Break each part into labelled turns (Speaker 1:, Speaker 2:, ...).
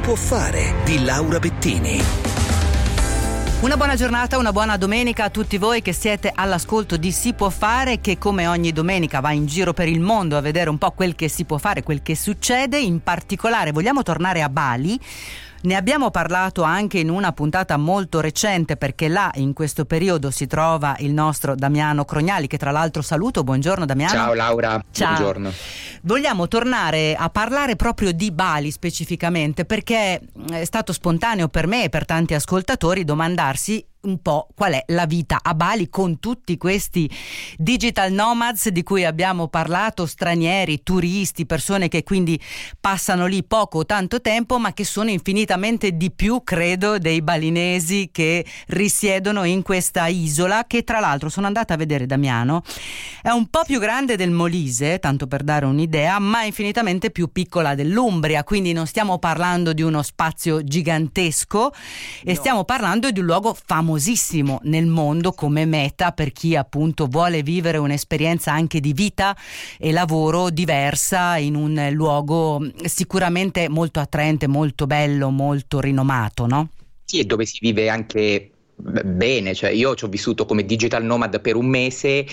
Speaker 1: può fare di Laura Bettini.
Speaker 2: Una buona giornata, una buona domenica a tutti voi che siete all'ascolto di Si può fare, che come ogni domenica va in giro per il mondo a vedere un po' quel che si può fare, quel che succede. In particolare vogliamo tornare a Bali. Ne abbiamo parlato anche in una puntata molto recente, perché là in questo periodo si trova il nostro Damiano Crognali, che tra l'altro saluto. Buongiorno Damiano.
Speaker 3: Ciao Laura,
Speaker 2: ciao.
Speaker 3: Buongiorno.
Speaker 2: Vogliamo tornare a parlare proprio di Bali specificamente, perché è stato spontaneo per me e per tanti ascoltatori domandarsi un po' qual è la vita a Bali con tutti questi digital nomads di cui abbiamo parlato, stranieri, turisti, persone che quindi passano lì poco o tanto tempo, ma che sono infinitamente di più, credo, dei balinesi che risiedono in questa isola, che tra l'altro sono andata a vedere, Damiano, è un po' più grande del Molise, tanto per dare un'idea, ma infinitamente più piccola dell'Umbria, quindi non stiamo parlando di uno spazio gigantesco e stiamo parlando di un luogo famosissimo nel mondo come meta per chi appunto vuole vivere un'esperienza anche di vita e lavoro diversa in un luogo sicuramente molto attraente, molto bello, molto rinomato, no?
Speaker 3: Sì, e dove si vive anche bene, cioè io ci ho vissuto come digital nomad per un mese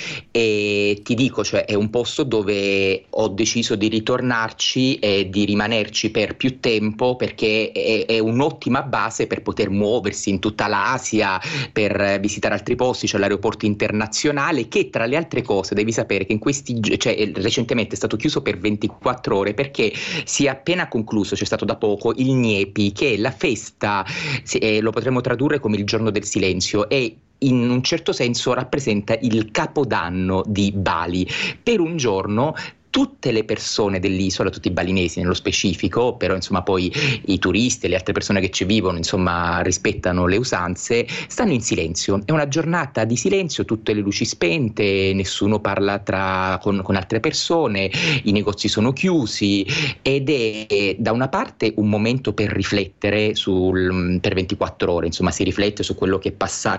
Speaker 3: e ti dico, cioè è un posto dove ho deciso di ritornarci e di rimanerci per più tempo, perché è un'ottima base per poter muoversi in tutta l'Asia, per visitare altri posti. C'è l'aeroporto internazionale che, tra le altre cose, devi sapere che recentemente è stato chiuso per 24 ore perché si è appena concluso, c'è stato da poco il Nyepi, che è la festa, lo potremmo tradurre come il giorno del silenzio, e in un certo senso rappresenta il capodanno di Bali. Per un giorno tutte le persone dell'isola, tutti i balinesi nello specifico, però insomma poi i turisti e le altre persone che ci vivono insomma rispettano le usanze, stanno in silenzio. È una giornata di silenzio, tutte le luci spente, nessuno parla con altre persone, i negozi sono chiusi, ed è da una parte un momento per riflettere per 24 ore, insomma si riflette su quello che passa,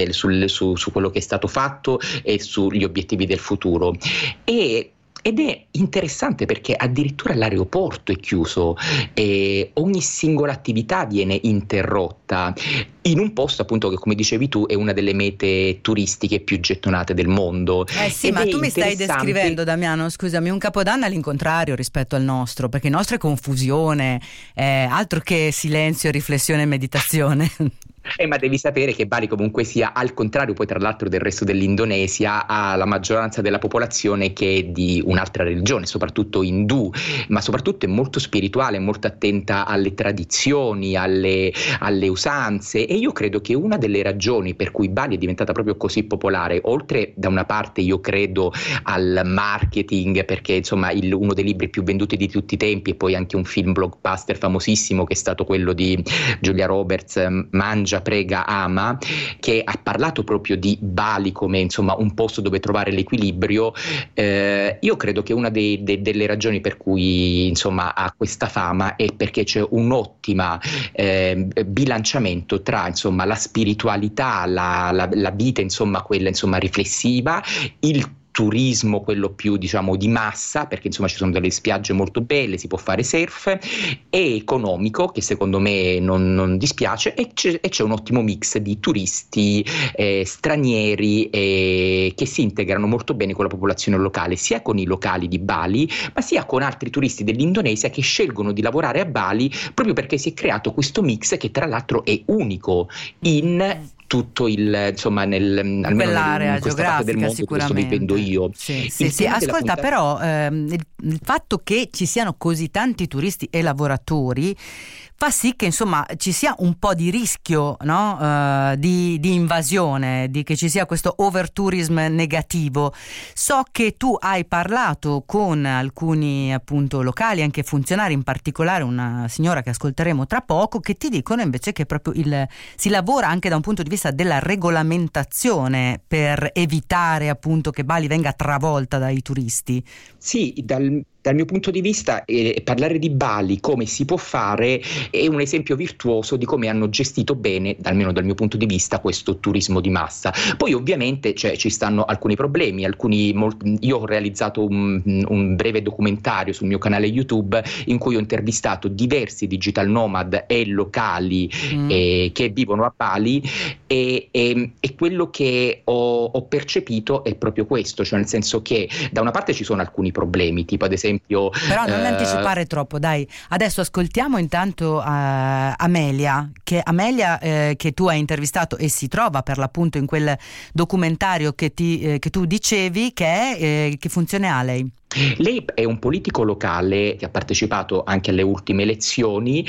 Speaker 3: su quello che è stato fatto e sugli obiettivi del futuro. Ed è interessante perché addirittura l'aeroporto è chiuso e ogni singola attività viene interrotta in un posto appunto che, come dicevi tu, è una delle mete turistiche più gettonate del mondo.
Speaker 2: Sì, ma tu mi stai descrivendo, Damiano, scusami, un capodanno all'incontrario rispetto al nostro, perché il nostro è confusione, altro che silenzio, riflessione e meditazione.
Speaker 3: Ma devi sapere che Bali comunque sia, al contrario poi tra l'altro del resto dell'Indonesia, ha la maggioranza della popolazione che è di un'altra religione, soprattutto indù, ma soprattutto è molto spirituale, molto attenta alle tradizioni, alle usanze, e io credo che una delle ragioni per cui Bali è diventata proprio così popolare, oltre da una parte io credo al marketing, perché insomma uno dei libri più venduti di tutti i tempi e poi anche un film blockbuster famosissimo che è stato quello di Julia Roberts, Mangia, Prega, Ama, che ha parlato proprio di Bali come insomma un posto dove trovare l'equilibrio. Io credo che una delle ragioni per cui insomma ha questa fama è perché c'è un ottima bilanciamento tra insomma la spiritualità, la vita insomma quella insomma riflessiva, il turismo quello più diciamo di massa, perché insomma ci sono delle spiagge molto belle, si può fare surf, e economico, che secondo me non dispiace, e c'è un ottimo mix di turisti stranieri che si integrano molto bene con la popolazione locale, sia con i locali di Bali ma sia con altri turisti dell'Indonesia che scelgono di lavorare a Bali proprio perché si è creato questo mix che tra l'altro è unico in tutto insomma almeno
Speaker 2: quell'area
Speaker 3: in questa parte del mondo dove sto vivendo io.
Speaker 2: Sì. Ascolta, però il fatto che ci siano così tanti turisti e lavoratori fa sì che insomma ci sia un po' di rischio, no? di invasione, di che ci sia questo overtourism negativo. So che tu hai parlato con alcuni appunto locali, anche funzionari, in particolare una signora che ascolteremo tra poco, che ti dicono invece che proprio si lavora anche da un punto di vista della regolamentazione per evitare appunto che Bali venga travolta dai turisti.
Speaker 3: Sì, dal Dal mio punto di vista, parlare di Bali come si può fare è un esempio virtuoso di come hanno gestito bene, almeno dal mio punto di vista, questo turismo di massa. Poi ovviamente ci stanno alcuni problemi, io ho realizzato un breve documentario sul mio canale YouTube in cui ho intervistato diversi digital nomad e locali che vivono a Bali e quello che ho percepito è proprio questo, cioè nel senso che da una parte ci sono alcuni problemi, tipo ad esempio
Speaker 2: però non anticipare troppo, dai. Adesso ascoltiamo intanto Amelia che tu hai intervistato e si trova per l'appunto in quel documentario che tu dicevi. Che funzione ha lei?
Speaker 3: Lei è un politico locale che ha partecipato anche alle ultime elezioni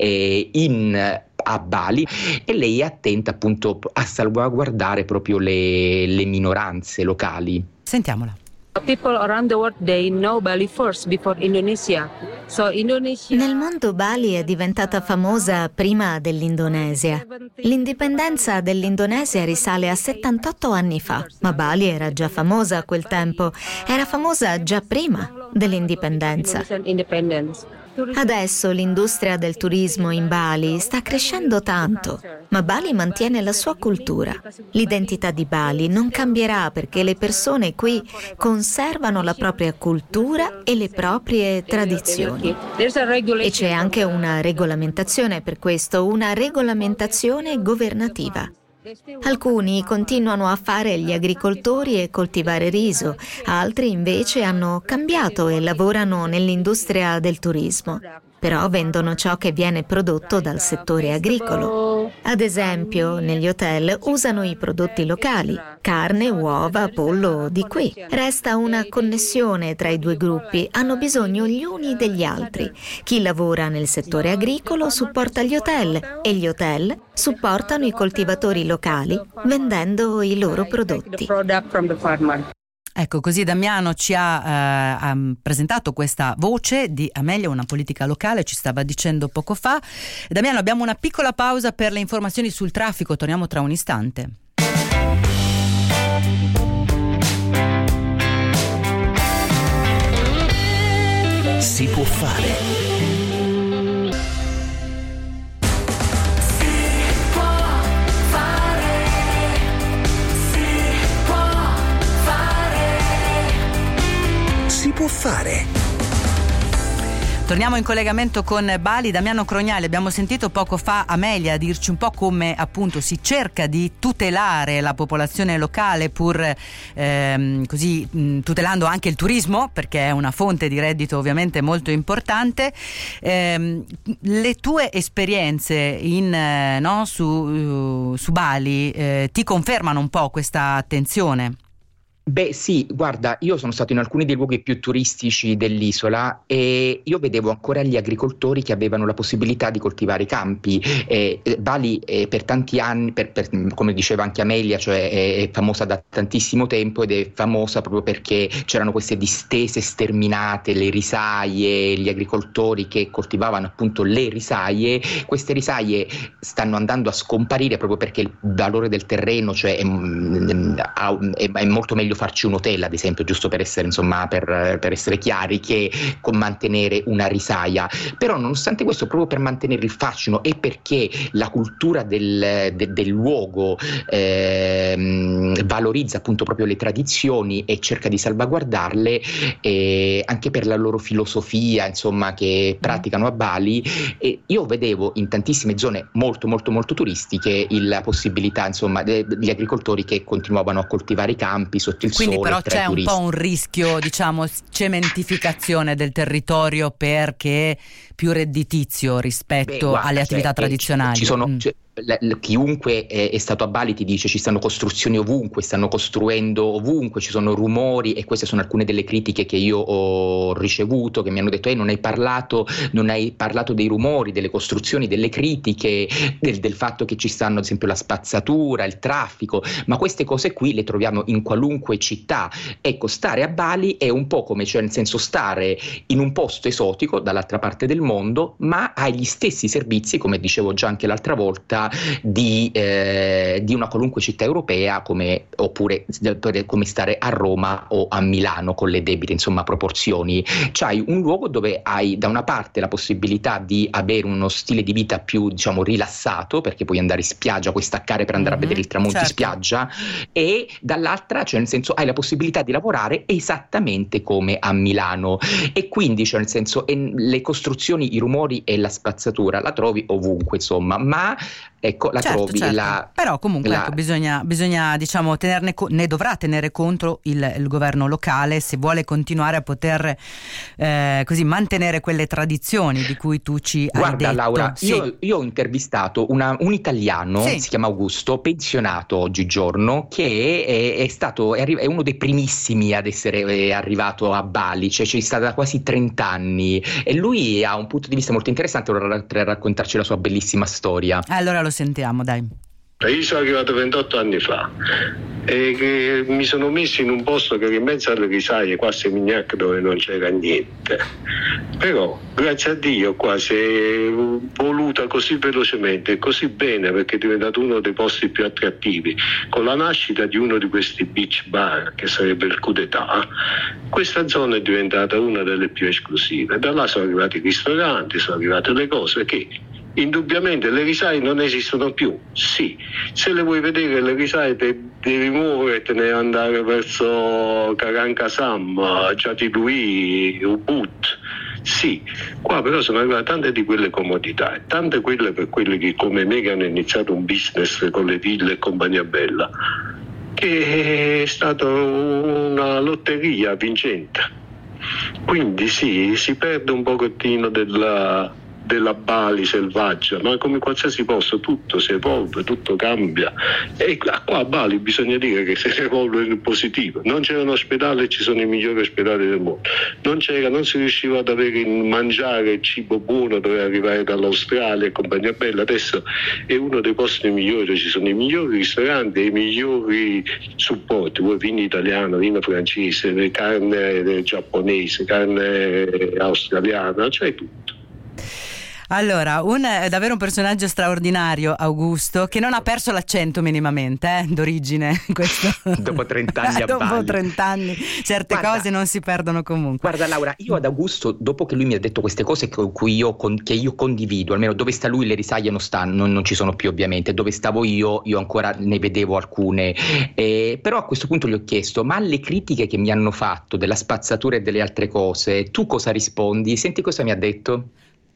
Speaker 3: a Bali, e lei è attenta appunto a salvaguardare proprio le minoranze locali.
Speaker 2: Sentiamola.
Speaker 4: People around the world, they know Bali first before Indonesia. So Indonesia...
Speaker 5: Nel mondo Bali è diventata famosa prima dell'Indonesia. L'indipendenza dell'Indonesia risale a 78 anni fa, ma Bali era già famosa a quel tempo. Era famosa già prima dell'indipendenza. Adesso l'industria del turismo in Bali sta crescendo tanto, ma Bali mantiene la sua cultura. L'identità di Bali non cambierà perché le persone qui conservano la propria cultura e le proprie tradizioni. E c'è anche una regolamentazione per questo, una regolamentazione governativa. Alcuni continuano a fare gli agricoltori e coltivare riso, altri invece hanno cambiato e lavorano nell'industria del turismo, però vendono ciò che viene prodotto dal settore agricolo. Ad esempio, negli hotel usano i prodotti locali, carne, uova, pollo di qui. Resta una connessione tra i due gruppi, hanno bisogno gli uni degli altri. Chi lavora nel settore agricolo supporta gli hotel e gli hotel supportano i coltivatori locali vendendo i loro prodotti.
Speaker 2: Ecco, così Damiano ci ha presentato questa voce di Amelia, una politica locale, ci stava dicendo poco fa. Damiano, abbiamo una piccola pausa per le informazioni sul traffico, torniamo tra un istante.
Speaker 1: Si può fare. Si può fare.
Speaker 2: Torniamo in collegamento con Bali. Damiano Crognali, abbiamo sentito poco fa Amelia dirci un po' come appunto si cerca di tutelare la popolazione locale pur così tutelando anche il turismo, perché è una fonte di reddito ovviamente molto importante. Le tue esperienze su Bali ti confermano un po' questa attenzione?
Speaker 3: Beh sì, guarda, io sono stato in alcuni dei luoghi più turistici dell'isola e io vedevo ancora gli agricoltori che avevano la possibilità di coltivare i campi. Bali per tanti anni, come diceva anche Amelia, cioè è famosa da tantissimo tempo ed è famosa proprio perché c'erano queste distese sterminate, le risaie, gli agricoltori che coltivavano appunto le risaie. Queste risaie stanno andando a scomparire proprio perché il valore del terreno, cioè è molto meglio farci un hotel, ad esempio, giusto per essere per essere chiari, che con mantenere una risaia. Però nonostante questo, proprio per mantenere il fascino e perché la cultura del luogo valorizza appunto proprio le tradizioni e cerca di salvaguardarle, anche per la loro filosofia che praticano a Bali, io vedevo in tantissime zone molto molto molto turistiche la possibilità degli agricoltori che continuavano a coltivare i campi sotto il
Speaker 2: quindi
Speaker 3: sole.
Speaker 2: Però c'è un po' un rischio, cementificazione del territorio perché più redditizio rispetto alle attività tradizionali.
Speaker 3: Ci sono chiunque è stato a Bali ti dice ci stanno costruzioni ovunque, stanno costruendo ovunque, ci sono rumori, e queste sono alcune delle critiche che io ho ricevuto, che mi hanno detto non hai parlato dei rumori, delle costruzioni, delle critiche, del fatto che ci stanno ad esempio la spazzatura, il traffico, ma queste cose qui le troviamo in qualunque città. Ecco, stare a Bali è un po' come, cioè nel senso stare in un posto esotico dall'altra parte del mondo, ma hai gli stessi servizi, come dicevo già anche l'altra volta, di una qualunque città europea, oppure come stare a Roma o a Milano con le debite proporzioni. C'hai un luogo dove hai da una parte la possibilità di avere uno stile di vita più rilassato, perché puoi andare in spiaggia, puoi staccare per andare a vedere il tramonto in spiaggia, e dall'altra, nel senso, hai la possibilità di lavorare esattamente come a Milano, e quindi nel senso, le costruzioni, i rumori e la spazzatura la trovi ovunque, ma ecco, la trovi là.
Speaker 2: Però comunque ecco, bisogna ne dovrà tenere conto il governo locale, se vuole continuare a poter così mantenere quelle tradizioni di cui tu ci hai detto.
Speaker 3: Guarda Laura, io ho intervistato un italiano, si chiama Augusto, pensionato oggigiorno, che è uno dei primissimi ad essere arrivato a Bali, cioè c'è stato da quasi 30 anni, e lui ha un punto di vista molto interessante per raccontarci la sua bellissima storia.
Speaker 2: Allora lo sentiamo, dai.
Speaker 6: Io sono arrivato 28 anni fa e che mi sono messo in un posto che era in mezzo alle risaie, qua a Semignac, dove non c'era niente. Però grazie a Dio qua si è voluta così velocemente e così bene, perché è diventato uno dei posti più attrattivi. Con la nascita di uno di questi beach bar, che sarebbe il Coup d'État, questa zona è diventata una delle più esclusive. Da là sono arrivati i ristoranti, sono arrivate le cose che indubbiamente le risaie non esistono più. Sì, se le vuoi vedere le risaie devi muovertene e andare verso Karankasam, Jatiluì, Ubud. Sì, qua però sono arrivate tante di quelle comodità, e tante quelle per quelli che come me che hanno iniziato un business con le ville e compagnia bella, che è stata una lotteria vincente. Quindi sì, si perde un pochettino della Bali selvaggia, ma come qualsiasi posto tutto si evolve, tutto cambia, e qua a Bali bisogna dire che si evolve in positivo. Non c'era un ospedale, ci sono i migliori ospedali del mondo, non si riusciva ad avere mangiare cibo buono, doveva arrivare dall'Australia e compagnia bella. Adesso è uno dei posti migliori, ci sono i migliori ristoranti e i migliori supporti, vino italiano, vino francese, carne giapponese, carne australiana, cioè tutto.
Speaker 2: Allora, è davvero un personaggio straordinario, Augusto, che non ha perso l'accento minimamente, d'origine. Questo.
Speaker 3: Dopo 30 anni a Bali.
Speaker 2: Dopo 30 anni certe cose non si perdono comunque.
Speaker 3: Guarda Laura, io ad Augusto, dopo che lui mi ha detto queste cose che io condivido, almeno dove sta lui le risaie non ci sono più ovviamente, dove stavo io ancora ne vedevo alcune, però a questo punto gli ho chiesto: ma alle critiche che mi hanno fatto della spazzatura e delle altre cose, tu cosa rispondi? Senti cosa mi ha detto.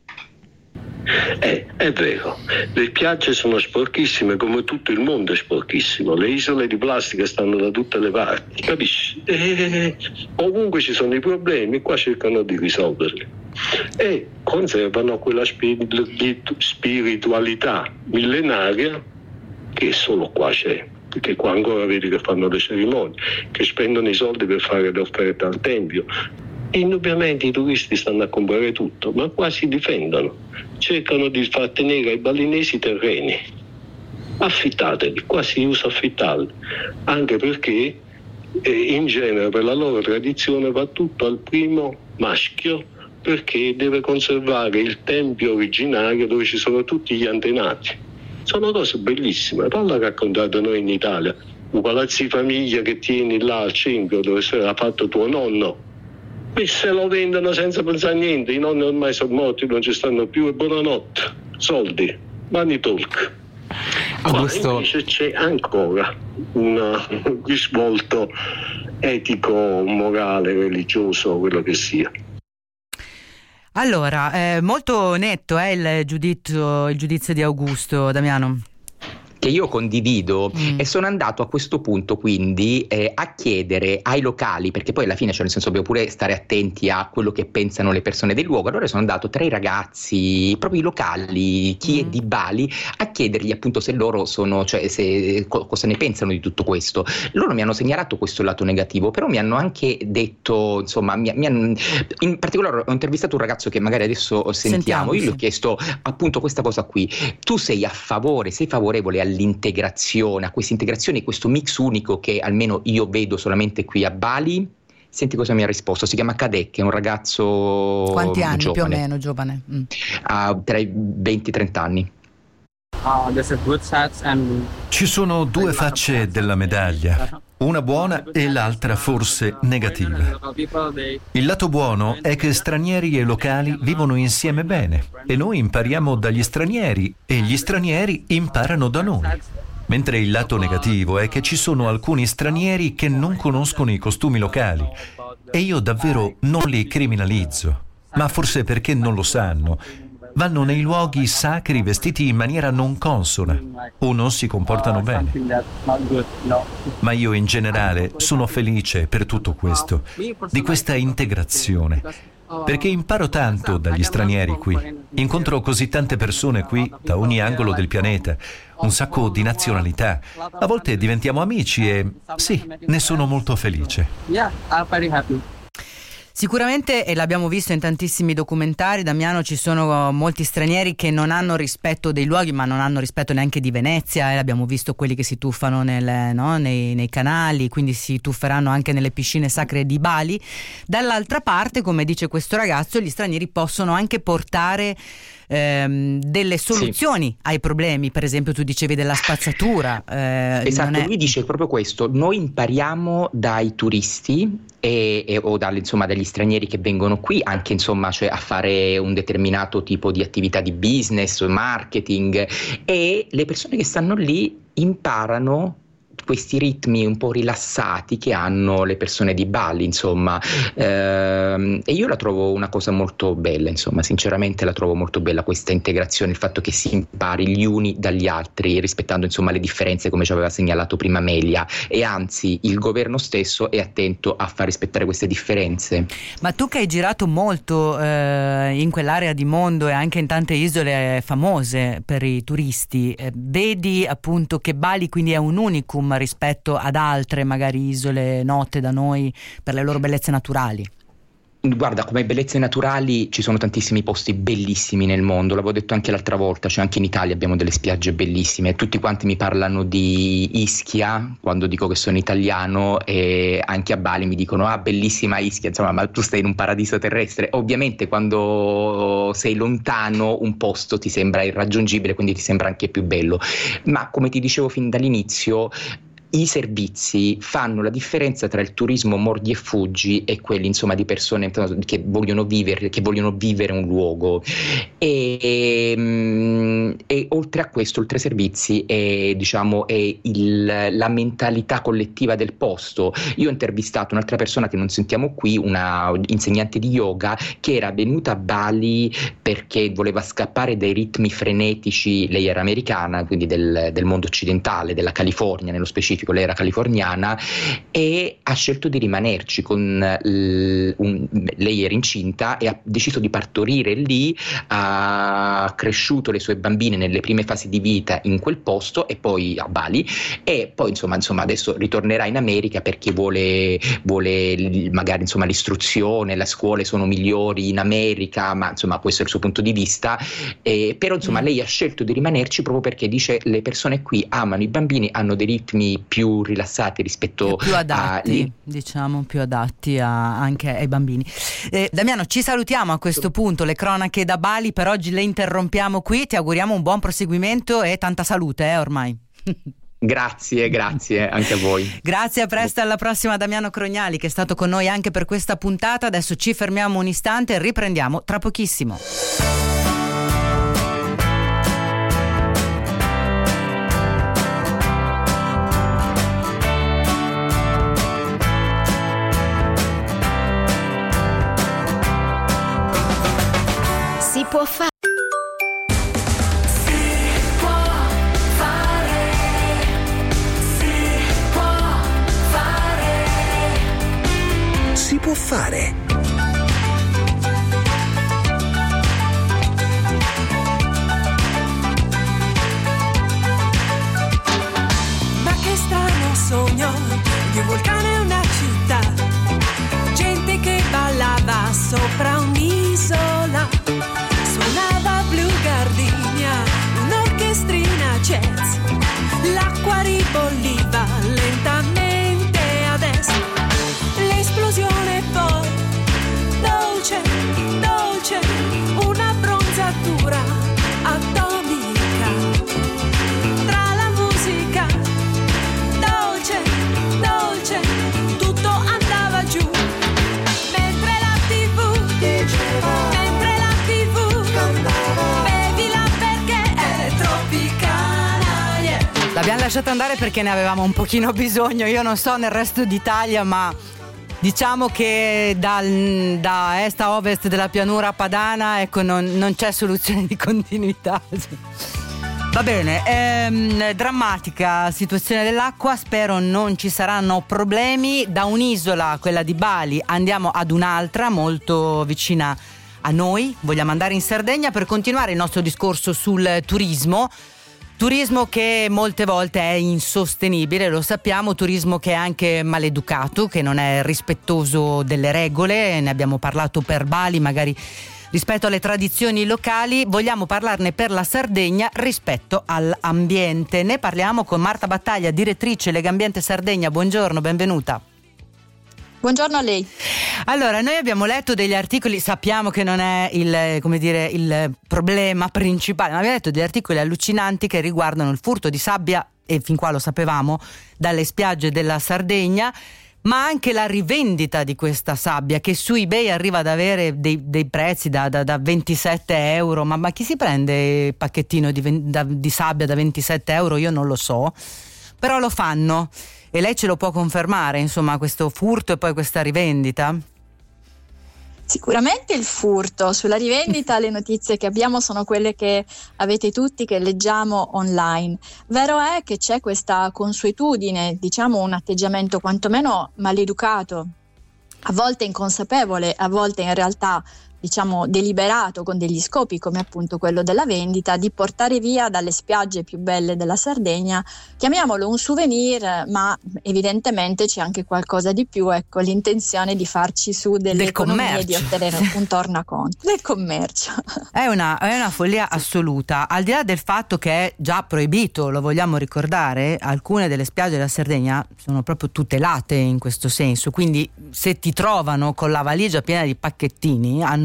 Speaker 6: È vero, le spiagge sono sporchissime come tutto il mondo è sporchissimo, le isole di plastica stanno da tutte le parti, capisci? Ovunque ci sono i problemi, qua cercano di risolverli e conservano quella spiritualità millenaria che solo qua c'è, perché qua ancora vedi che fanno le cerimonie, che spendono i soldi per fare le offerte al tempio. Indubbiamente i turisti stanno a comprare tutto, ma qua si difendono, cercano di far tenere ai balinesi terreni, affittateli, qua si usa affittarli, anche perché in genere per la loro tradizione va tutto al primo maschio, perché deve conservare il tempio originario dove ci sono tutti gli antenati. Sono cose bellissime, non l'ha raccontato noi in Italia, un palazzo di famiglia che tieni là al centro dove era fatto tuo nonno, e se lo vendono senza pensare a niente, i nonni ormai sono morti, non ci stanno più, e buonanotte, soldi, money talk.
Speaker 3: Augusto,
Speaker 6: invece c'è ancora un risvolto etico, morale, religioso, quello che sia.
Speaker 2: Allora, molto netto è il giudizio di Augusto, Damiano.
Speaker 3: Che io condivido, e sono andato a questo punto quindi a chiedere ai locali, perché poi alla fine, cioè nel senso, dobbiamo pure stare attenti a quello che pensano le persone del luogo. Allora sono andato tra i ragazzi, proprio i locali, chi è di Bali, a chiedergli appunto se loro sono, cioè cosa ne pensano di tutto questo. Loro mi hanno segnalato questo lato negativo, però mi hanno anche detto, insomma, in particolare ho intervistato un ragazzo che magari adesso sentiamo. Io gli ho chiesto appunto questa cosa qui: tu sei favorevole all'integrazione, a questa integrazione, questo mix unico che almeno io vedo solamente qui a Bali? Senti cosa mi ha risposto, si chiama Kadek, è un ragazzo
Speaker 2: Quanti anni
Speaker 3: giovane,
Speaker 2: più o meno giovane?
Speaker 3: Ha tra i 20 e i 30 anni.
Speaker 7: Ci sono due facce della medaglia, una buona e l'altra forse negativa. Il lato buono è che stranieri e locali vivono insieme bene e noi impariamo dagli stranieri e gli stranieri imparano da noi. Mentre il lato negativo è che ci sono alcuni stranieri che non conoscono i costumi locali e io davvero non li criminalizzo, ma forse perché non lo sanno. Vanno nei luoghi sacri vestiti in maniera non consona o non si comportano bene. Ma io in generale sono felice per tutto questo, di questa integrazione, perché imparo tanto dagli stranieri qui. Incontro così tante persone qui da ogni angolo del pianeta, un sacco di nazionalità. A volte diventiamo amici e sì, ne sono molto felice.
Speaker 2: Sicuramente, e l'abbiamo visto in tantissimi documentari, Damiano, ci sono molti stranieri che non hanno rispetto dei luoghi, ma non hanno rispetto neanche di Venezia, e abbiamo visto quelli che si tuffano nei canali, quindi si tufferanno anche nelle piscine sacre di Bali. Dall'altra parte, come dice questo ragazzo, gli stranieri possono anche portare delle soluzioni ai problemi. Per esempio, tu dicevi della spazzatura.
Speaker 3: Esatto, lui dice proprio questo: noi impariamo dai turisti o dagli stranieri che vengono qui, anche cioè a fare un determinato tipo di attività di business o marketing, e le persone che stanno lì imparano questi ritmi un po' rilassati che hanno le persone di Bali, e io la trovo una cosa molto bella, sinceramente la trovo molto bella questa integrazione, il fatto che si impari gli uni dagli altri, rispettando le differenze, come ci aveva segnalato prima Amelia, e anzi il governo stesso è attento a far rispettare queste differenze.
Speaker 2: Ma tu che hai girato molto in quell'area di mondo e anche in tante isole famose per i turisti, vedi appunto che Bali quindi è un unicum rispetto ad altre magari isole note da noi per le loro bellezze naturali?
Speaker 3: Guarda, come bellezze naturali ci sono tantissimi posti bellissimi nel mondo, l'avevo detto anche l'altra volta, cioè anche in Italia abbiamo delle spiagge bellissime, tutti quanti mi parlano di Ischia quando dico che sono italiano, e anche a Bali mi dicono bellissima Ischia, ma tu stai in un paradiso terrestre. Ovviamente quando sei lontano un posto ti sembra irraggiungibile, quindi ti sembra anche più bello, ma come ti dicevo fin dall'inizio, i servizi fanno la differenza tra il turismo mordi e fuggi e quelli di persone che vogliono vivere un luogo, e oltre a questo, oltre ai servizi, è la mentalità collettiva del posto. Io ho intervistato un'altra persona che non sentiamo qui, una insegnante di yoga che era venuta a Bali perché voleva scappare dai ritmi frenetici. Lei era americana, quindi del mondo occidentale, della California nello specifico, lei era californiana, e ha scelto di rimanerci lei era incinta e ha deciso di partorire lì, ha cresciuto le sue bambine nelle prime fasi di vita in quel posto e poi a Bali, e poi adesso ritornerà in America perché vuole magari l'istruzione, le scuole sono migliori in America, ma questo è il suo punto di vista, però lei ha scelto di rimanerci proprio perché dice le persone qui amano i bambini, hanno dei ritmi più rilassati rispetto
Speaker 2: più adatti, più adatti anche ai bambini. Damiano, ci salutiamo a questo punto, le cronache da Bali per oggi le interrompiamo qui, ti auguriamo un buon proseguimento e tanta salute ormai.
Speaker 3: Grazie anche a voi.
Speaker 2: Grazie, a presto, alla prossima. Damiano Crognali, che è stato con noi anche per questa puntata. Adesso ci fermiamo un istante e riprendiamo tra pochissimo.
Speaker 5: Si può fare.
Speaker 1: Si può fare.
Speaker 8: Ma che strano sogno di un vulcano e una città, gente che ballava sopra un'isola, suonava Blue Gardenia, un'orchestrina jazz, l'acqua ribolliva lentamente ad est, l'esplosione
Speaker 2: L'abbiamo lasciato andare perché ne avevamo un pochino bisogno. Io non so nel resto d'Italia, ma diciamo che da est a ovest della pianura padana, ecco, non c'è soluzione di continuità. Va bene, drammatica situazione dell'acqua, spero non ci saranno problemi. Da un'isola, quella di Bali, andiamo ad un'altra molto vicina a noi. Vogliamo andare in Sardegna per continuare il nostro discorso sul turismo. Turismo che molte volte è insostenibile, lo sappiamo, turismo che è anche maleducato, che non è rispettoso delle regole, ne abbiamo parlato per Bali, magari rispetto alle tradizioni locali. Vogliamo parlarne per la Sardegna rispetto all'ambiente. Ne parliamo con Marta Battaglia, direttrice Legambiente Sardegna. Buongiorno, benvenuta.
Speaker 9: Buongiorno a lei.
Speaker 2: Allora, noi abbiamo letto degli articoli, sappiamo che non è il problema principale, ma abbiamo letto degli articoli allucinanti che riguardano il furto di sabbia, e fin qua lo sapevamo, dalle spiagge della Sardegna, ma anche la rivendita di questa sabbia, che su eBay arriva ad avere dei prezzi da 27 euro. Ma chi si prende il pacchettino di sabbia da 27 euro? Io non lo so, però lo fanno. E lei ce lo può confermare, insomma, questo furto e poi questa rivendita?
Speaker 9: Sicuramente il furto. Sulla rivendita le notizie che abbiamo sono quelle che avete tutti, che leggiamo online. Vero è che c'è questa consuetudine, diciamo un atteggiamento quantomeno maleducato, a volte inconsapevole, a volte in realtà diciamo deliberato, con degli scopi come appunto quello della vendita, di portare via dalle spiagge più belle della Sardegna, chiamiamolo un souvenir, ma evidentemente c'è anche qualcosa di più, ecco, l'intenzione di farci su delle economie, di ottenere un tornaconto del commercio.
Speaker 2: È una follia assoluta, al di là del fatto che è già proibito, lo vogliamo ricordare, alcune delle spiagge della Sardegna sono proprio tutelate in questo senso, quindi se ti trovano con la valigia piena di pacchettini hanno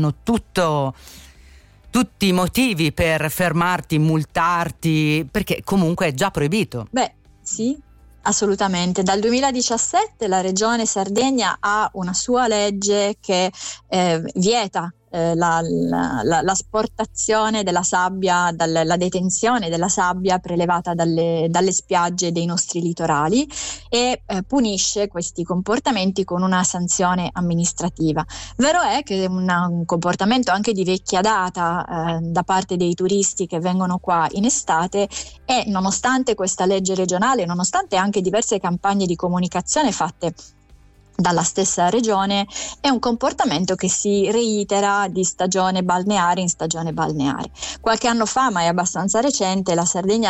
Speaker 2: tutti i motivi per fermarti, multarti, perché comunque è già proibito.
Speaker 9: Beh, sì, assolutamente. Dal 2017 la Regione Sardegna ha una sua legge che vieta l'asportazione della sabbia, la detenzione della sabbia prelevata dalle spiagge dei nostri litorali e punisce questi comportamenti con una sanzione amministrativa. Vero è che è un comportamento anche di vecchia data da parte dei turisti che vengono qua in estate, e nonostante questa legge regionale, nonostante anche diverse campagne di comunicazione fatte dalla stessa regione, è un comportamento che si reitera di stagione balneare in stagione balneare. Qualche anno fa, ma è abbastanza recente, la Sardegna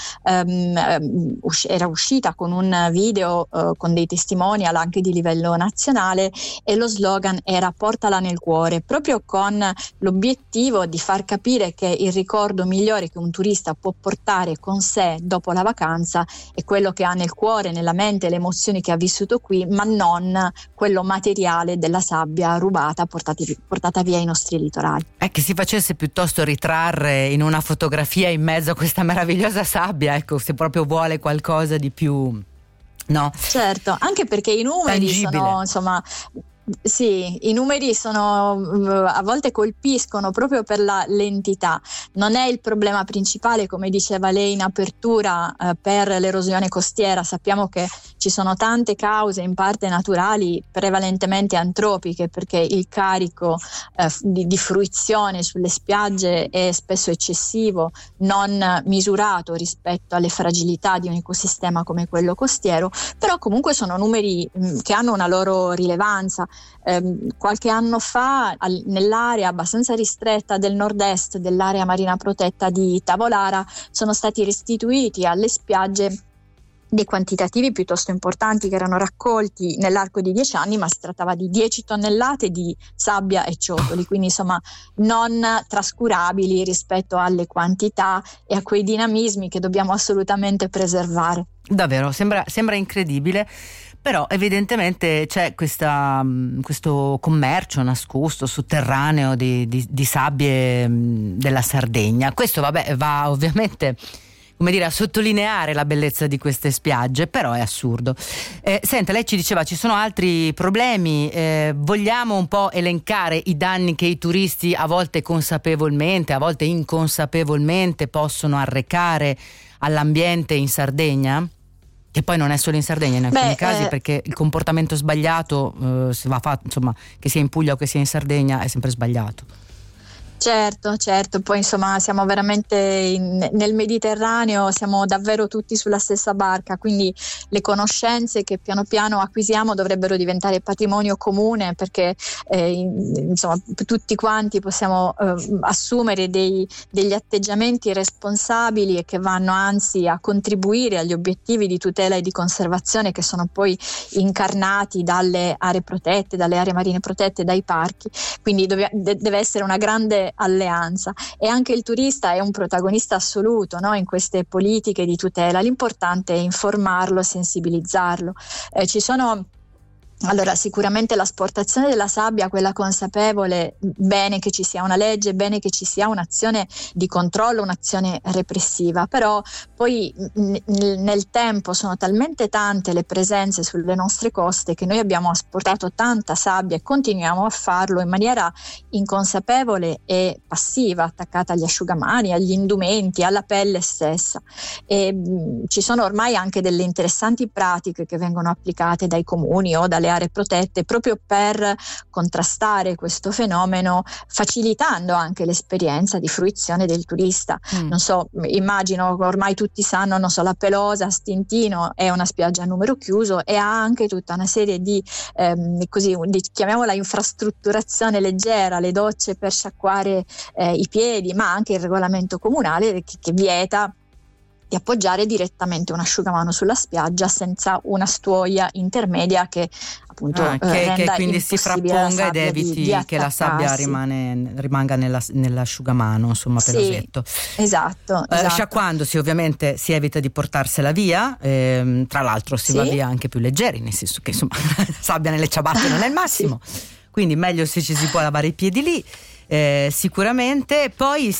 Speaker 9: era uscita con un video con dei testimonial anche di livello nazionale, e lo slogan era "Portala nel cuore", proprio con l'obiettivo di far capire che il ricordo migliore che un turista può portare con sé dopo la vacanza è quello che ha nel cuore, nella mente, le emozioni che ha vissuto qui, ma non quello materiale della sabbia rubata, portata via ai nostri litorali.
Speaker 2: È che si facesse piuttosto ritrarre in una fotografia in mezzo a questa meravigliosa sabbia, ecco, se proprio vuole qualcosa di più, no?
Speaker 9: Certo, anche perché i numeri tangibile. Sono, insomma, sì, i numeri a volte colpiscono proprio per l'entità. Non è il problema principale, come diceva lei in apertura, per l'erosione costiera. Sappiamo che ci sono tante cause, in parte naturali, prevalentemente antropiche, perché il carico di fruizione sulle spiagge è spesso eccessivo, non misurato rispetto alle fragilità di un ecosistema come quello costiero, però comunque sono numeri che hanno una loro rilevanza. Qualche anno fa nell'area abbastanza ristretta del nord-est dell'area marina protetta di Tavolara sono stati restituiti alle spiagge dei quantitativi piuttosto importanti che erano raccolti nell'arco di 10 anni, ma si trattava di 10 tonnellate di sabbia e ciottoli, quindi insomma non trascurabili rispetto alle quantità e a quei dinamismi che dobbiamo assolutamente preservare.
Speaker 2: Davvero, sembra incredibile. Però evidentemente c'è questo commercio nascosto, sotterraneo di sabbie della Sardegna. Questo va ovviamente a sottolineare la bellezza di queste spiagge, però è assurdo. Senta, lei ci diceva ci sono altri problemi, vogliamo un po' elencare i danni che i turisti a volte consapevolmente, a volte inconsapevolmente possonsano arrecare all'ambiente in Sardegna? Che poi non è solo in Sardegna in alcuni casi, perché il comportamento sbagliato se va fatto, insomma, che sia in Puglia o che sia in Sardegna, è sempre sbagliato.
Speaker 9: Certo, poi insomma siamo veramente nel Mediterraneo, siamo davvero tutti sulla stessa barca, quindi le conoscenze che piano piano acquisiamo dovrebbero diventare patrimonio comune, perché insomma tutti quanti possiamo assumere degli atteggiamenti responsabili e che vanno anzi a contribuire agli obiettivi di tutela e di conservazione che sono poi incarnati dalle aree protette, dalle aree marine protette, dai parchi, quindi deve essere una grande alleanza, e anche il turista è un protagonista assoluto, no? In queste politiche di tutela. L'importante è informarlo, sensibilizzarlo. Allora, sicuramente l'asportazione della sabbia, quella consapevole, bene che ci sia una legge, bene che ci sia un'azione di controllo, un'azione repressiva, però poi nel tempo sono talmente tante le presenze sulle nostre coste che noi abbiamo asportato tanta sabbia e continuiamo a farlo in maniera inconsapevole e passiva, attaccata agli asciugamani, agli indumenti, alla pelle stessa. E ci sono ormai anche delle interessanti pratiche che vengono applicate dai comuni o dalle aree protette proprio per contrastare questo fenomeno, facilitando anche l'esperienza di fruizione del turista. Non so, immagino ormai tutti sanno, non so, la Pelosa a Stintino è una spiaggia a numero chiuso e ha anche tutta una serie di chiamiamola infrastrutturazione leggera, le docce per sciacquare i piedi, ma anche il regolamento comunale che vieta di appoggiare direttamente un asciugamano sulla spiaggia senza una stuoia intermedia che appunto
Speaker 2: che quindi si frapponga ed eviti che la sabbia rimanga nell'asciugamano, insomma, pelosetto.
Speaker 9: Esatto.
Speaker 2: Sciacquandosi ovviamente si evita di portarsela via, tra l'altro si va via anche più leggeri, nel senso che insomma sabbia nelle ciabatte non è il massimo, quindi meglio se ci si può lavare i piedi lì. Sicuramente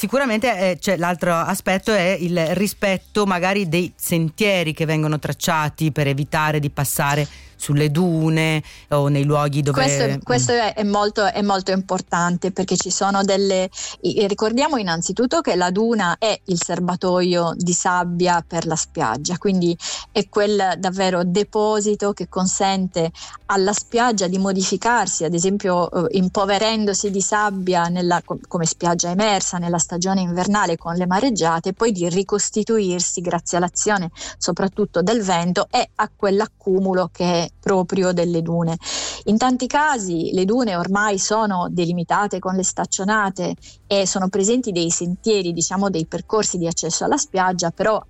Speaker 2: c'è l'altro aspetto, è il rispetto magari dei sentieri che vengono tracciati per evitare di passare sulle dune o nei luoghi dove...
Speaker 9: Questo è molto importante, perché ci sono ricordiamo innanzitutto che la duna è il serbatoio di sabbia per la spiaggia, quindi è quel davvero deposito che consente alla spiaggia di modificarsi, ad esempio impoverendosi di sabbia come spiaggia emersa nella stagione invernale con le mareggiate, e poi di ricostituirsi grazie all'azione soprattutto del vento e a quell'accumulo che è proprio delle dune. In tanti casi le dune ormai sono delimitate con le staccionate e sono presenti dei sentieri, dei percorsi di accesso alla spiaggia, però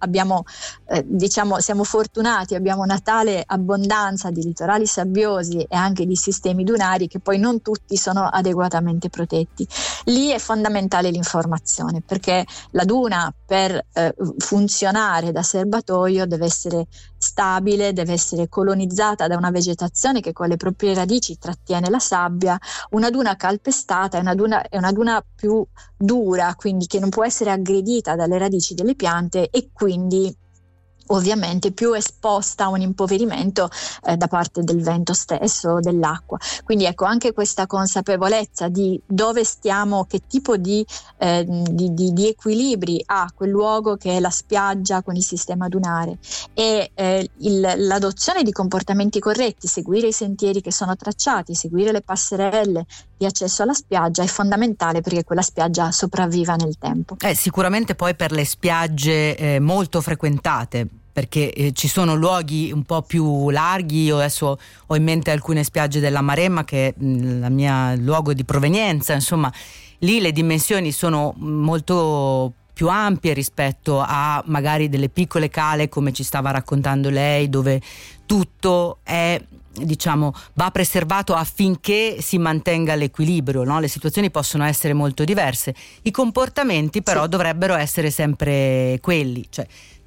Speaker 9: siamo fortunati, abbiamo una tale abbondanza di litorali sabbiosi e anche di sistemi dunari che poi non tutti sono adeguatamente protetti. Lì è fondamentale l'informazione, perché la duna per funzionare da serbatoio deve essere stabile, deve essere colonizzata da una vegetazione che con le proprie radici trattiene la sabbia. Una duna calpestata è una duna più dura, quindi che non può essere aggredita dalle radici delle piante e quindi ovviamente più esposta a un impoverimento da parte del vento stesso, dell'acqua. Quindi ecco, anche questa consapevolezza di dove stiamo, che tipo di equilibri ha quel luogo che è la spiaggia con il sistema dunare, e l'adozione di comportamenti corretti, seguire i sentieri che sono tracciati, seguire le passerelle di accesso alla spiaggia è fondamentale perché quella spiaggia sopravviva nel tempo.
Speaker 2: Sicuramente poi per le spiagge molto frequentate, perché ci sono luoghi un po' più larghi. Io adesso ho in mente alcune spiagge della Maremma, che è il mio luogo di provenienza, insomma lì le dimensioni sono molto più ampie rispetto a magari delle piccole cale come ci stava raccontando lei, dove tutto è, va preservato affinché si mantenga l'equilibrio, no? Le situazioni possono essere molto diverse, i comportamenti però dovrebbero essere sempre quelli, cioè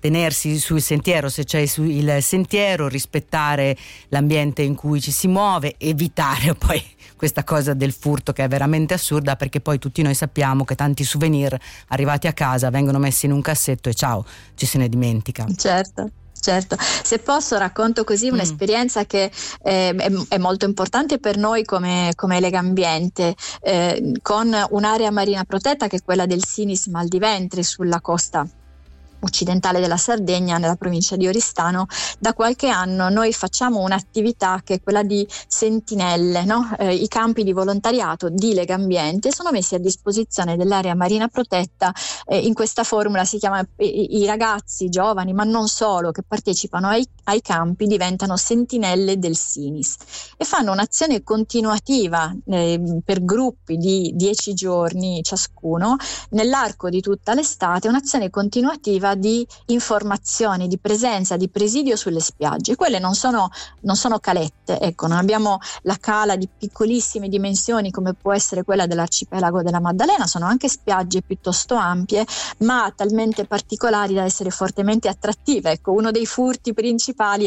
Speaker 2: tenersi sul sentiero se c'è il sentiero, rispettare l'ambiente in cui ci si muove, evitare poi questa cosa del furto che è veramente assurda, perché poi tutti noi sappiamo che tanti souvenir arrivati a casa vengono messi in un cassetto e ciao, ci se ne dimentica.
Speaker 9: Certo, se posso racconto così un'esperienza che è molto importante per noi come Legambiente, con un'area marina protetta che è quella del Sinis Mal di Ventri sulla costa occidentale della Sardegna, nella provincia di Oristano. Da qualche anno noi facciamo un'attività che è quella di sentinelle, no? I campi di volontariato di Legambiente sono messi a disposizione dell'area marina protetta. In questa formula si chiama i ragazzi giovani, ma non solo, che partecipano ai campi diventano sentinelle del Sinis e fanno un'azione continuativa per gruppi di 10 giorni ciascuno nell'arco di tutta l'estate, un'azione continuativa di informazioni, di presenza, di presidio sulle spiagge. Quelle non sono calette, ecco, non abbiamo la cala di piccolissime dimensioni come può essere quella dell'arcipelago della Maddalena, sono anche spiagge piuttosto ampie, ma talmente particolari da essere fortemente attrattive. Ecco, uno dei furti principali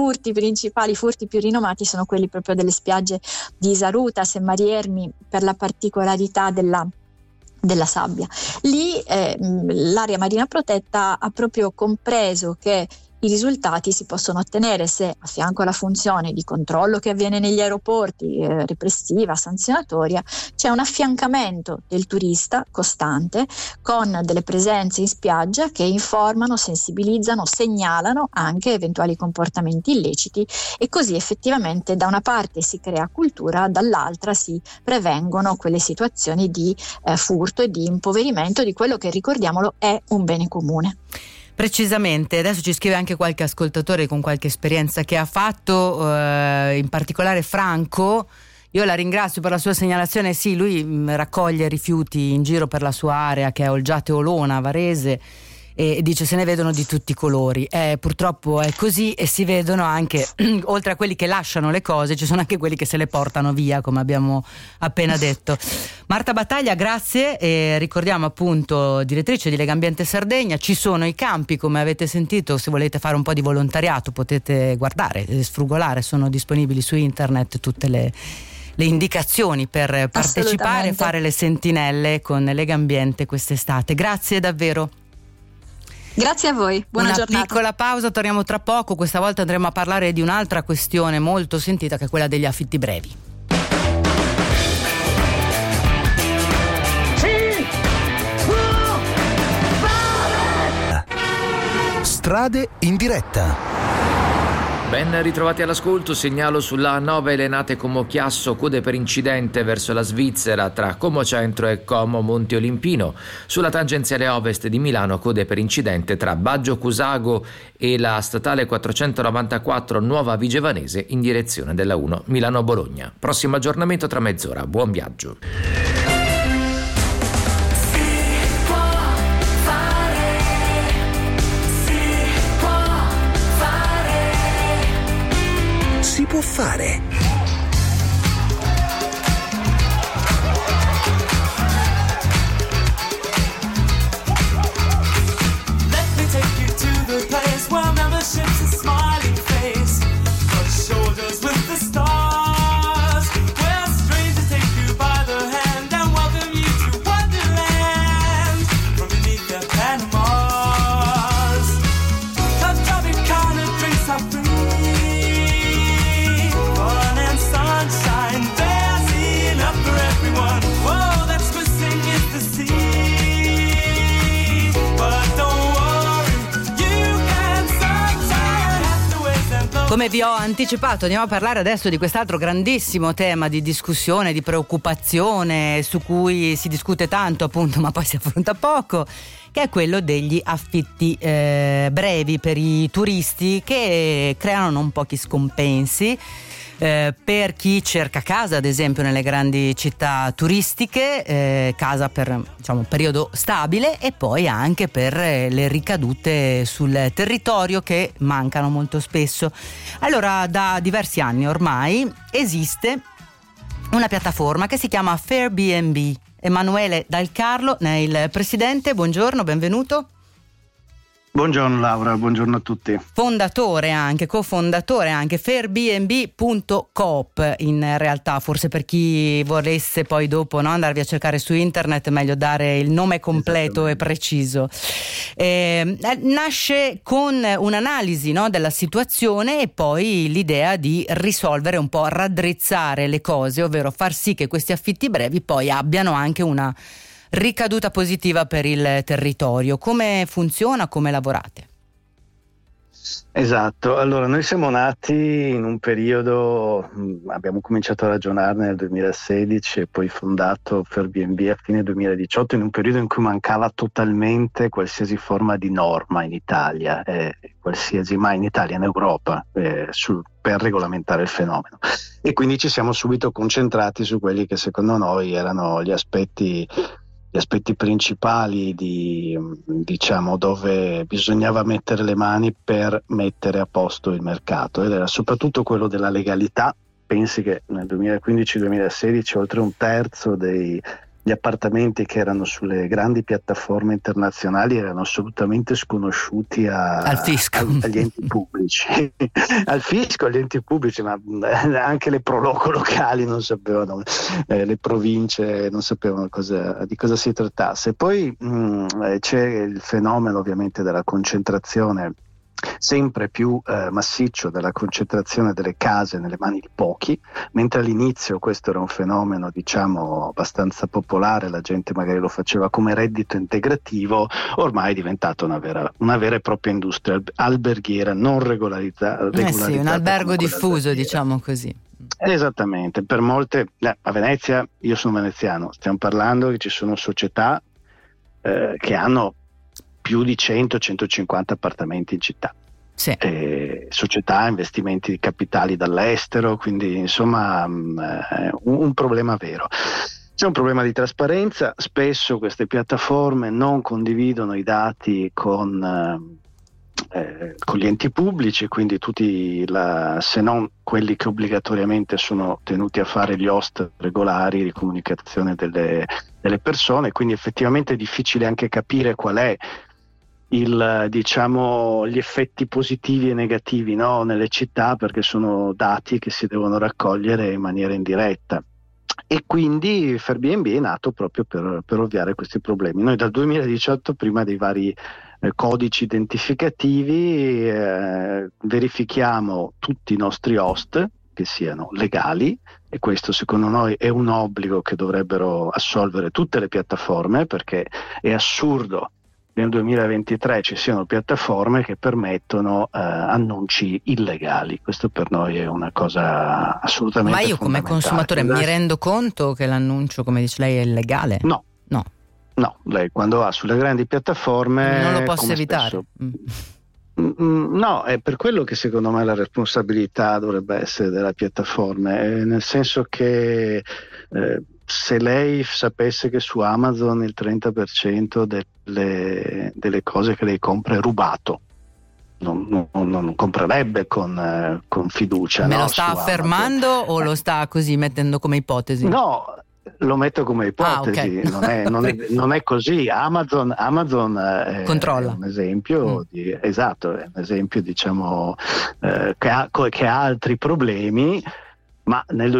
Speaker 9: più rinomati sono quelli proprio delle spiagge di Isarutas e Mariermi, per la particolarità della sabbia. Lì l'area marina protetta ha proprio compreso che i risultati si possono ottenere se, a fianco alla funzione di controllo che avviene negli aeroporti, repressiva, sanzionatoria, c'è un affiancamento del turista costante con delle presenze in spiaggia che informano, sensibilizzano, segnalano anche eventuali comportamenti illeciti, e così effettivamente da una parte si crea cultura, dall'altra si prevengono quelle situazioni di furto e di impoverimento di quello che, ricordiamolo, è un bene comune.
Speaker 2: Precisamente, adesso ci scrive anche qualche ascoltatore con qualche esperienza che ha fatto, in particolare Franco. Io la ringrazio per la sua segnalazione. Sì, lui raccoglie rifiuti in giro per la sua area, che è Olgiate Olona, Varese, e dice se ne vedono di tutti i colori. Purtroppo è così, e si vedono anche, oltre a quelli che lasciano le cose, ci sono anche quelli che se le portano via, come abbiamo appena detto. Marta Battaglia, grazie, e ricordiamo appunto direttrice di Legambiente Sardegna. Ci sono i campi, come avete sentito, se volete fare un po' di volontariato potete guardare, sfrugolare, sono disponibili su internet tutte le indicazioni per partecipare e fare le sentinelle con Legambiente quest'estate. Grazie davvero.
Speaker 9: Grazie a voi, buona giornata.
Speaker 2: Una piccola pausa, torniamo tra poco. Questa volta andremo a parlare di un'altra questione molto sentita, che è quella degli affitti brevi.
Speaker 1: Strade in diretta.
Speaker 10: Ben ritrovati all'ascolto, segnalo sulla A9 Elenate Como Chiasso, code per incidente verso la Svizzera tra Como Centro e Como Monte Olimpino. Sulla tangenziale ovest di Milano, code per incidente tra Baggio Cusago e la statale 494 Nuova Vigevanese in direzione della 1 Milano-Bologna. Prossimo aggiornamento tra mezz'ora, buon viaggio.
Speaker 1: Si può fare.
Speaker 8: Let me take you to the place where membership's a smiling face, but shoulders with the stars, where strangers take you by the hand and welcome you to Wonderland from beneath their Panamas. The Tropicana drinks are free. Sunshine, there's enough for everyone. Whoa, that's missing is the sea. But don't worry, you can sunshine afterwards and blow.
Speaker 2: Come vi ho anticipato, andiamo a parlare adesso di quest'altro grandissimo tema di discussione, di preoccupazione, su cui si discute tanto appunto, ma poi si affronta poco, che è quello degli affitti brevi per i turisti, che creano non pochi scompensi. Per chi cerca casa, ad esempio nelle grandi città turistiche, casa per un periodo stabile, e poi anche per le ricadute sul territorio, che mancano molto spesso. Allora, da diversi anni ormai esiste una piattaforma che si chiama Fairbnb. Emanuele Dal Carlo ne è il presidente. Buongiorno, benvenuto.
Speaker 11: Buongiorno Laura, buongiorno a tutti.
Speaker 2: Cofondatore anche Fairbnb.coop, in realtà, forse per chi volesse poi dopo andarvi a cercare su internet è meglio dare il nome completo e preciso. Nasce con un'analisi della situazione e poi l'idea di risolvere un po', raddrizzare le cose, ovvero far sì che questi affitti brevi poi abbiano anche una ricaduta positiva per il territorio. Come funziona? Come lavorate?
Speaker 11: Esatto, allora noi siamo nati in un periodo, abbiamo cominciato a ragionarne nel 2016 e poi fondato Fairbnb a fine 2018, in un periodo in cui mancava totalmente qualsiasi forma di norma in Italia, ma in Italia, in Europa, per regolamentare il fenomeno. E quindi ci siamo subito concentrati su quelli che secondo noi erano gli aspetti principali diciamo dove bisognava mettere le mani per mettere a posto il mercato, ed era soprattutto quello della legalità. Pensi che nel 2015-2016 oltre un terzo degli appartamenti che erano sulle grandi piattaforme internazionali erano assolutamente sconosciuti al fisco, agli enti pubblici al fisco, agli enti pubblici, ma anche le proloco locali non sapevano, le province non sapevano di cosa si trattasse. Poi c'è il fenomeno ovviamente della concentrazione sempre più massiccio, della concentrazione delle case nelle mani di pochi, mentre all'inizio questo era un fenomeno diciamo abbastanza popolare, la gente magari lo faceva come reddito integrativo, ormai è diventata una vera e propria industria alberghiera non regolarizzata.
Speaker 2: Sì, un albergo diffuso, diciamo così.
Speaker 11: Esattamente, per molte, a Venezia, io sono veneziano, stiamo parlando che ci sono società che hanno più di 100-150 appartamenti in città, sì. Società, investimenti di capitali dall'estero, quindi insomma un problema vero. C'è un problema di trasparenza, spesso queste piattaforme non condividono i dati con gli enti pubblici, quindi se non quelli che obbligatoriamente sono tenuti a fare gli host regolari di comunicazione delle persone, quindi effettivamente è difficile anche capire qual è gli effetti positivi e negativi nelle città, perché sono dati che si devono raccogliere in maniera indiretta. E quindi Fairbnb è nato proprio per ovviare questi problemi. Noi dal 2018, prima dei vari codici identificativi, verifichiamo tutti i nostri host che siano legali, e questo secondo noi è un obbligo che dovrebbero assolvere tutte le piattaforme, perché è assurdo nel 2023 ci siano piattaforme che permettono annunci illegali. Questo per noi è una cosa assolutamente fondamentale. Ma io come consumatore mi rendo conto che l'annuncio, come dice lei, è illegale? No, lei quando va sulle grandi piattaforme non lo posso evitare. No, è per quello che secondo me la responsabilità dovrebbe essere della piattaforma, nel senso che se lei sapesse che su Amazon il 30% delle cose che lei compra è rubato, non comprerebbe con fiducia. Me lo sta affermando Amazon. O lo sta così mettendo come ipotesi? No, lo metto come ipotesi, okay. non è così. Amazon controlla. È un esempio esatto, è un esempio diciamo che ha altri problemi. Ma nel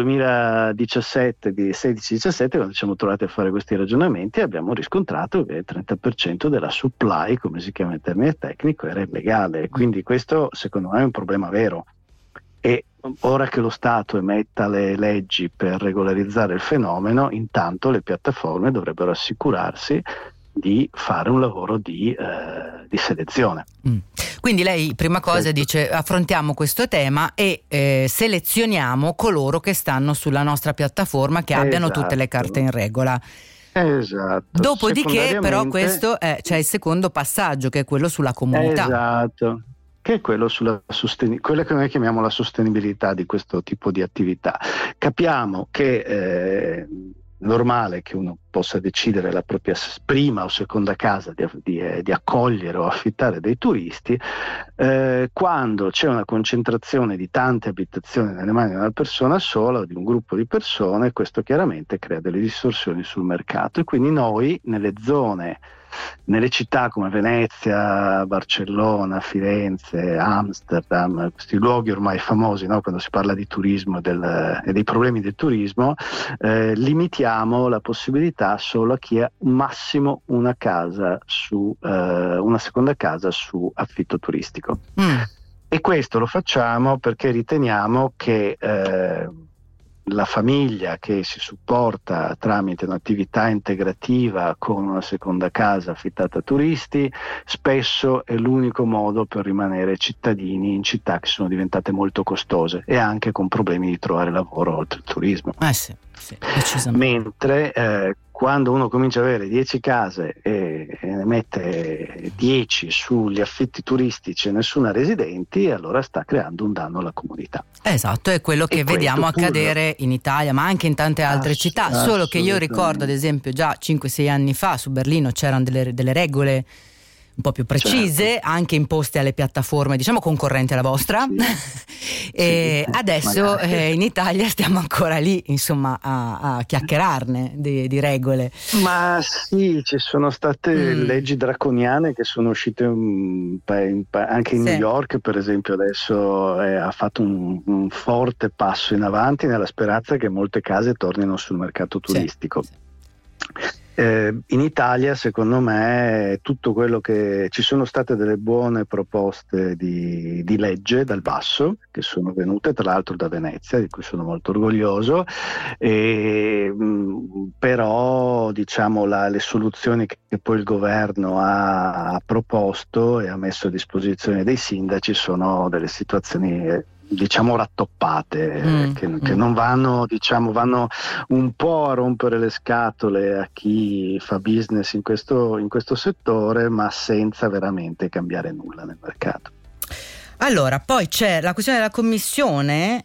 Speaker 11: 2016-17, quando ci siamo trovati a fare questi ragionamenti, abbiamo riscontrato che il 30% della supply, come si chiama in termine tecnico, era illegale. Quindi questo secondo me è un problema vero. E ora che lo Stato emetta le leggi per regolarizzare il fenomeno, intanto le piattaforme dovrebbero assicurarsi di fare un lavoro di selezione. Quindi lei prima cosa dice affrontiamo questo tema e selezioniamo coloro che stanno sulla nostra piattaforma, che abbiano tutte le carte in regola. Esatto. Dopodiché però questo c'è il secondo passaggio, che è quello sulla comunità. Esatto, che è quello sulla quella che noi chiamiamo la sostenibilità di questo tipo di attività. Capiamo che normale che uno possa decidere la propria prima o seconda casa di accogliere o affittare dei turisti, quando c'è una concentrazione di tante abitazioni nelle mani di una persona sola o di un gruppo di persone, questo chiaramente crea delle distorsioni sul mercato, e quindi noi nelle città come Venezia, Barcellona, Firenze, Amsterdam, questi luoghi ormai famosi, no? Quando si parla di turismo e dei problemi del turismo, limitiamo la possibilità solo a chi ha massimo una seconda casa su affitto turistico. E questo lo facciamo perché riteniamo che la famiglia che si supporta tramite un'attività integrativa con una seconda casa affittata a turisti spesso è l'unico modo per rimanere cittadini in città che sono diventate molto costose e anche con problemi di trovare lavoro oltre il turismo.
Speaker 2: Sì, decisamente.
Speaker 11: Mentre quando uno comincia ad avere 10 case e ne mette 10 sugli affitti turistici e nessuna residenti, allora sta creando un danno alla comunità.
Speaker 2: Esatto, è quello che vediamo accadere in Italia, ma anche in tante altre città, solo che io ricordo, ad esempio, già 5-6 anni fa su Berlino c'erano delle regole un po' più precise, anche imposte alle piattaforme, diciamo concorrenti alla vostra, e adesso in Italia stiamo ancora lì, insomma, a chiacchierarne di regole.
Speaker 11: Ma sì, ci sono state leggi draconiane che sono uscite anche in New York, per esempio, adesso ha fatto un forte passo in avanti nella speranza che molte case tornino sul mercato turistico. In Italia, secondo me, tutto quello che ci sono state delle buone proposte di legge dal basso, che sono venute tra l'altro da Venezia, di cui sono molto orgoglioso, però diciamo le soluzioni che poi il governo ha proposto e ha messo a disposizione dei sindaci sono delle situazioni diciamo rattoppate, che non vanno un po' a rompere le scatole a chi fa business in questo settore, ma senza veramente cambiare nulla nel mercato.
Speaker 2: Allora, poi c'è la questione della commissione,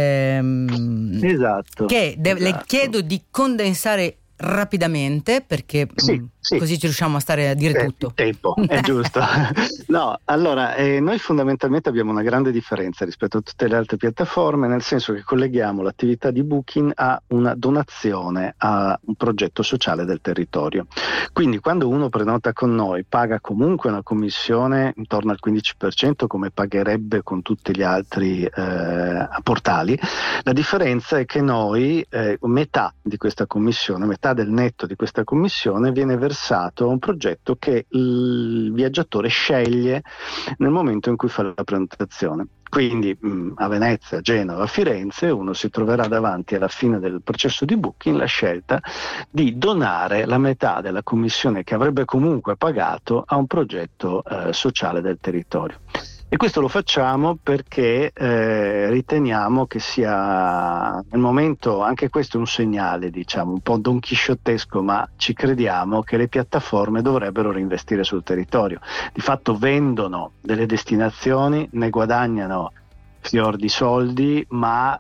Speaker 11: esatto.
Speaker 2: Le chiedo di condensare rapidamente perché così ci riusciamo a stare a dire tutto.
Speaker 11: Il tempo è giusto. No, allora noi fondamentalmente abbiamo una grande differenza rispetto a tutte le altre piattaforme, nel senso che colleghiamo l'attività di Booking a una donazione a un progetto sociale del territorio. Quindi quando uno prenota con noi paga comunque una commissione intorno al 15%, come pagherebbe con tutti gli altri portali. La differenza è che noi metà di questa commissione, metà del netto di questa commissione viene versato a un progetto che il viaggiatore sceglie nel momento in cui fa la prenotazione. Quindi a Venezia, Genova, Firenze uno si troverà davanti alla fine del processo di booking la scelta di donare la metà della commissione che avrebbe comunque pagato a un progetto sociale del territorio. E questo lo facciamo perché riteniamo che sia nel momento, anche questo è un segnale, diciamo, un po' donchisciottesco, ma ci crediamo che le piattaforme dovrebbero reinvestire sul territorio. Di fatto vendono delle destinazioni, ne guadagnano fior di soldi, ma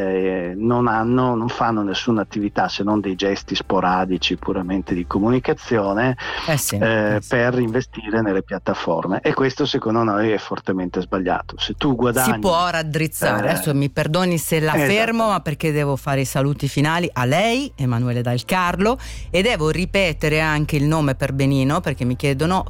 Speaker 11: non fanno nessuna attività se non dei gesti sporadici puramente di comunicazione per investire nelle piattaforme, e questo secondo noi è fortemente sbagliato. Se tu guadagni,
Speaker 2: si può raddrizzare, adesso mi perdoni se la fermo, ma perché devo fare i saluti finali a lei, Emanuele Dal Carlo, e devo ripetere anche il nome per benino perché mi chiedono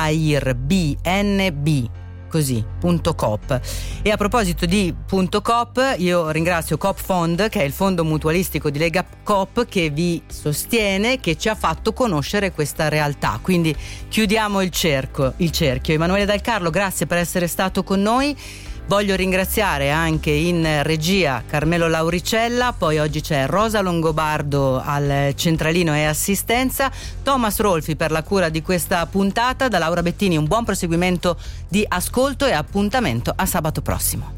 Speaker 2: FaireBNB, così, .coop. E a proposito di .coop, io ringrazio Coop Fond, che è il fondo mutualistico di Lega Coop, che vi sostiene, che ci ha fatto conoscere questa realtà. Quindi chiudiamo il cerchio. Emanuele Dal Carlo, grazie per essere stato con noi. Voglio ringraziare anche in regia Carmelo Lauricella, poi oggi c'è Rosa Longobardo al centralino e assistenza, Thomas Rolfi per la cura di questa puntata. Da Laura Bettini un buon proseguimento di ascolto e appuntamento a sabato prossimo.